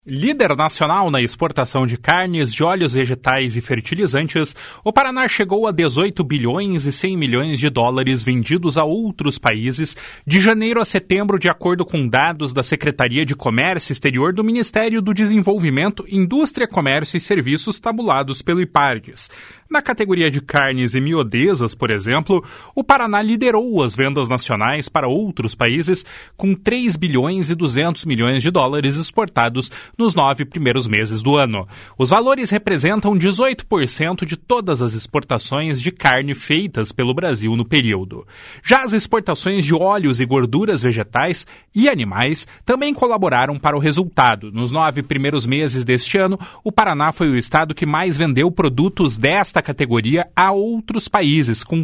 Líder nacional na exportação de carnes, de óleos vegetais e fertilizantes, o Paraná chegou a 18 bilhões e 100 milhões de dólares vendidos a outros países de janeiro a setembro, de acordo com dados da Secretaria de Comércio Exterior do Ministério do Desenvolvimento, Indústria, Comércio e Serviços, tabulados pelo IPARDES. Na categoria de carnes e miudezas, por exemplo, o Paraná liderou as vendas nacionais para outros países, com 3 bilhões e 200 milhões de dólares exportados nos 9 primeiros meses do ano. Os valores representam 18% de todas as exportações de carne feitas pelo Brasil no período. Já as exportações de óleos e gorduras vegetais e animais também colaboraram para o resultado. Nos 9 primeiros meses deste ano, o Paraná foi o estado que mais vendeu produtos desta categoria a outros países, com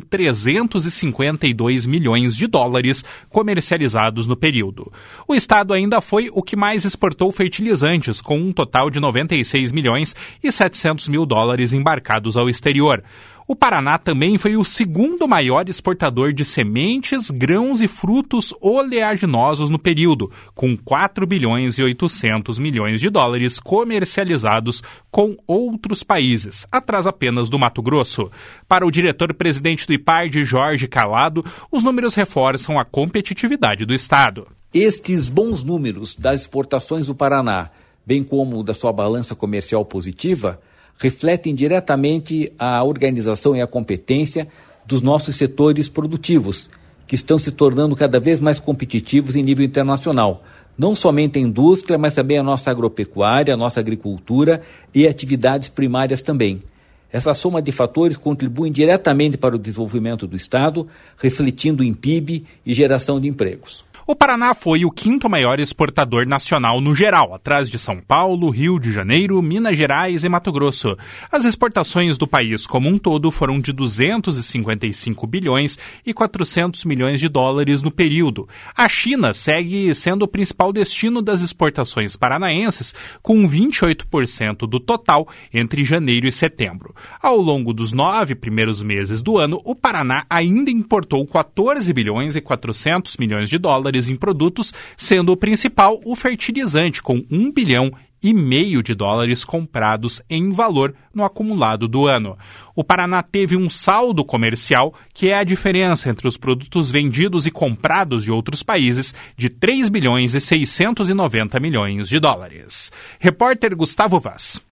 352 milhões de dólares comercializados no período. O estado ainda foi o que mais exportou fertilizantes, com um total de 96 milhões e 700 mil dólares embarcados ao exterior. O Paraná também foi o segundo maior exportador de sementes, grãos e frutos oleaginosos no período, com 4 bilhões e 800 milhões de dólares comercializados com outros países, atrás apenas do Mato Grosso. Para o diretor-presidente do IPARDE, Jorge Calado, os números reforçam a competitividade do estado. Estes bons números das exportações do Paraná, bem como da sua balança comercial positiva, refletem diretamente a organização e a competência dos nossos setores produtivos, que estão se tornando cada vez mais competitivos em nível internacional. Não somente a indústria, mas também a nossa agropecuária, a nossa agricultura e atividades primárias também. Essa soma de fatores contribui diretamente para o desenvolvimento do Estado, refletindo em PIB e geração de empregos. O Paraná foi o quinto maior exportador nacional no geral, atrás de São Paulo, Rio de Janeiro, Minas Gerais e Mato Grosso. As exportações do país como um todo foram de 255 bilhões e 400 milhões de dólares no período. A China segue sendo o principal destino das exportações paranaenses, com 28% do total entre janeiro e setembro. Ao longo dos 9 primeiros meses do ano, o Paraná ainda importou 14 bilhões e 400 milhões de dólares em produtos, sendo o principal o fertilizante, com 1 bilhão e meio de dólares comprados em valor no acumulado do ano. O Paraná teve um saldo comercial, que é a diferença entre os produtos vendidos e comprados de outros países, de 3 bilhões e 690 milhões de dólares. Repórter Gustavo Vaz.